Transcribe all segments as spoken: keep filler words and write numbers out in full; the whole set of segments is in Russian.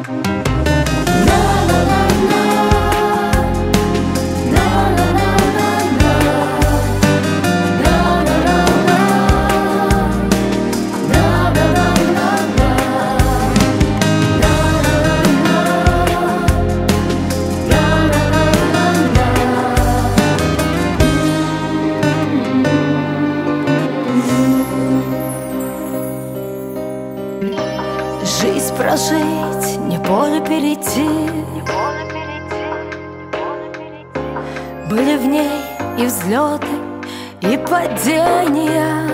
Жизнь прожить, не поле перейти. Были в ней и взлеты, и падения,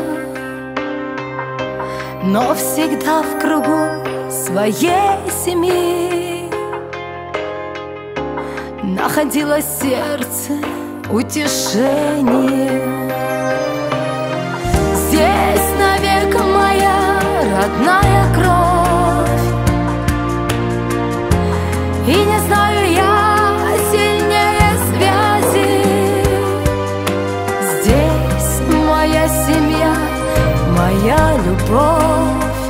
но всегда в кругу своей семьи находило сердце утешение. Здесь навек моя родная кровь, и не знаю я сильнее связи. Здесь моя семья, моя любовь.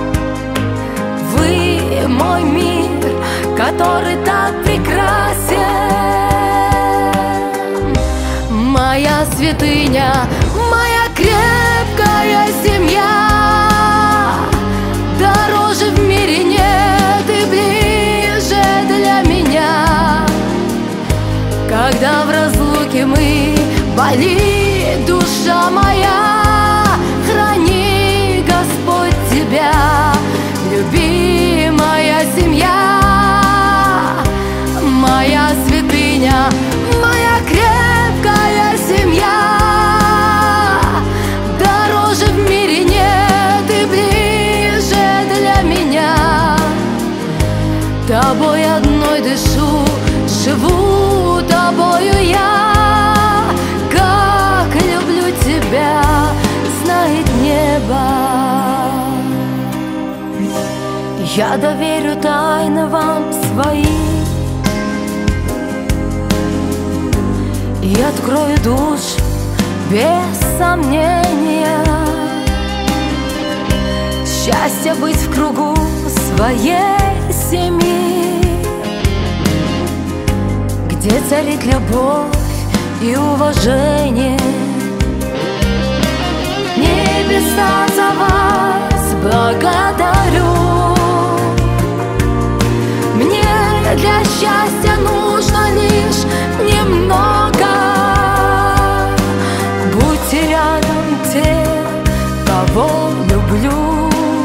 Вы мой мир, который так прекрасен. Моя святыня, моя крепкая семья. Дороже в мире нет и ближе для меня. Когда в разлуке мы, болит душа моя, храни, Господь, тебя, любимая семья. Моя святыня, моя крепкая семья. Дороже в мире нет и ближе для меня. Тобой одной дышу, живу тобою я. Как люблю тебя, знает небо. Я доверю тайны вам свои и открою душ без сомнения. Счастье быть в кругу своей семьи, где царит любовь и уважение. Небеса за вас благодарю. Мне для счастья нужно лишь немного. Будьте рядом те, кого люблю,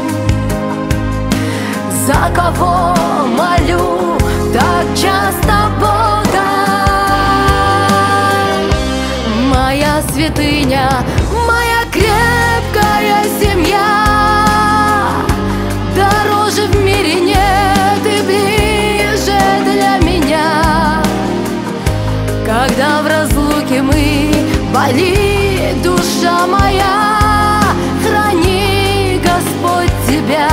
за кого молю так часто Бога. Моя святыня, моя крепкая семья. Дороже в мире нет и ближе для меня. Когда в разлуке мы, болит душа моя, храни, Господь, тебя,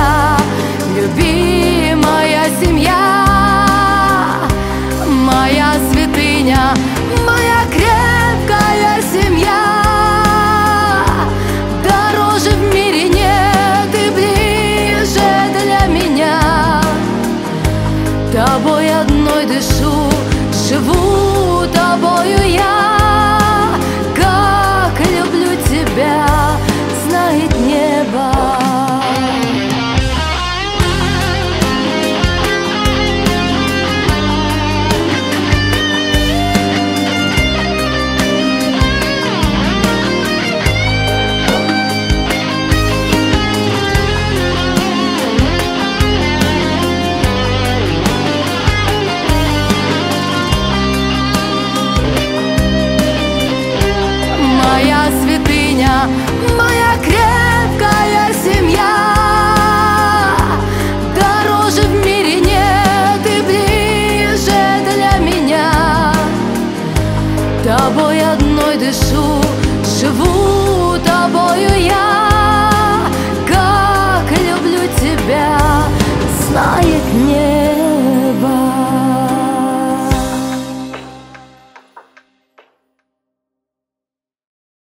любимая семья. Моя святыня, моя крепкая семья. Дороже в мире нет и ближе для меня. Тобой одной дышу, живу тобою я.